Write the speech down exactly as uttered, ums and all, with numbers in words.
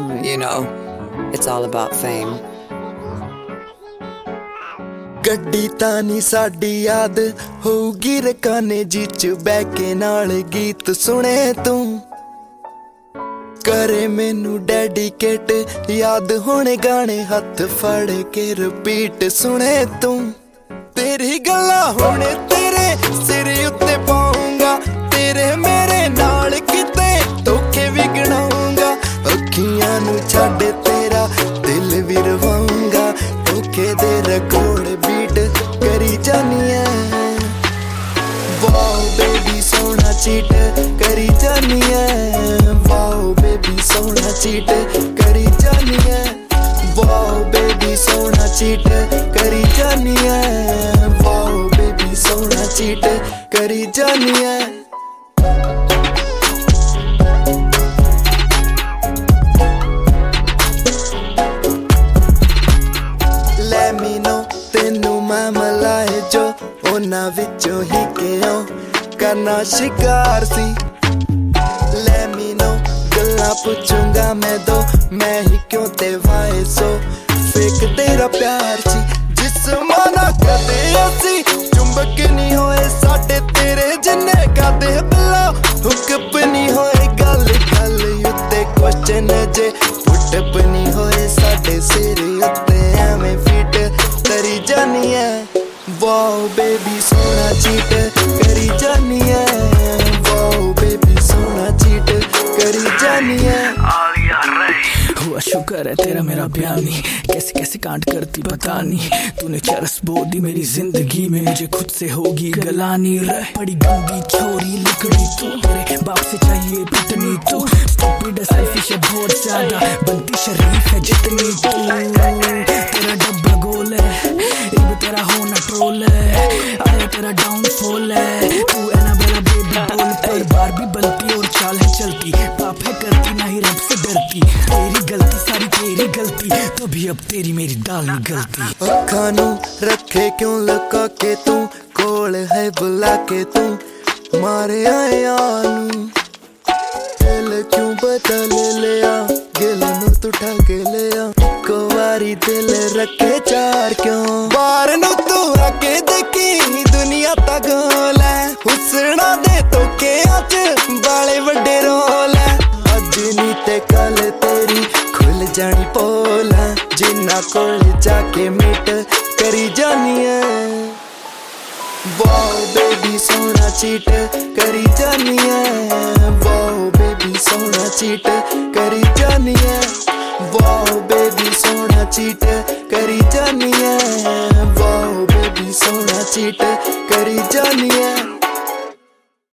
You know, it's all about fame. ਗੱਡੀ ਤਾਂ ਨੀ ਸਾਡੀ ਯਾਦ ਹੋਊਗੀ ਰਕਾਨੇ ਜੀ ਚ ਬਹਿ ਕੇ ਨਾਲ ਗੀਤ ਸੁਣੇ ਤੂੰ करे मैनू डेडिकेट याद होने गाने हथ फड़ के रिपीट सुने तू तेरी गल्ला होने तेरे सिर उत्ते पाऊंगा तेरे मेरे नाल किते धोखे भी गिनाऊंगा अखियां नू छड्ड तेरा दिल भी रवाऊंगा धोखे दे रिकॉर्ड बीट करी जानी है वाओ बेबी सोना चीट करी जानी है वाओ बेबी सोना चीट करी जानी है वाओ बेबी सोना चीट करी जानी है वाओ बेबी सोना चीट करी जानी है Let me know तेनू मैं मिलाए जो उन्हां विचों ही क्यों करना शिकार सी Let me know गल्लां पूछूंगा मैं दो मैं ही क्यों ते वाए सो फेक तेरा प्यार सी जिस्माना कदे असी चुंबक नहीं होए साडे तेरे जिन्ने कदे बिल्ला हुक नहीं होए गल गल उत्ते क्वेश्चन जे पुट नहीं होए साडे सिर उत्ते एवें फिट करी जानी है वाओ बेबी सोना चीट करी जानी है वाओ बेबी सोना चीट करी जानी है हुआ शुक्र है तेरा मेरा प्यार नहीं कैसे कैसे कांट करती पता नहीं तूने चरस बो दी मेरी जिंदगी में मुझे खुद से होगी गलानी रह पड़ी गंदी छोरी लिकड़ी तू तेरे बाप से चाहिए पिटनी तू स्टूपिड सेल्फिश है बहुत ज्यादा बनती शरीफ है जितनी तू तेरा डब्बा गोल है इब तेरा होना ट्रोल है आया तेरा डाउनफॉल है तू एनाबेला बेबी बोल पर बार भी बनती और चाल है चलती पाप है करती ना ही रब से डरती तेरी गलती सारी तेरी गलती तो भी अब तेरी मेरी दाल नहीं गलती अखां नू रखे क्यों लुका के तू कोल है बुला के तू मारे आया नू दिल क्यों बदल लिया गिल नू तू ठग लिया को वारी दिल रखे चार क्यों बार नू तू आके देखी दुनिया ता गोल है हुसना दे धोखे अज बाले वड्डे रोल है अज नी ते कल तेरी खुल जानी पोल है जिन्ना कोल जाके मिट करी जानी है वाओ बेबी सोना चीट करी जानी है वाओ बेबी सोना चीट करी जानी है वाओ बेबी सोना चीट करी जानी है वाओ बेबी सोना चीट करी जानी है।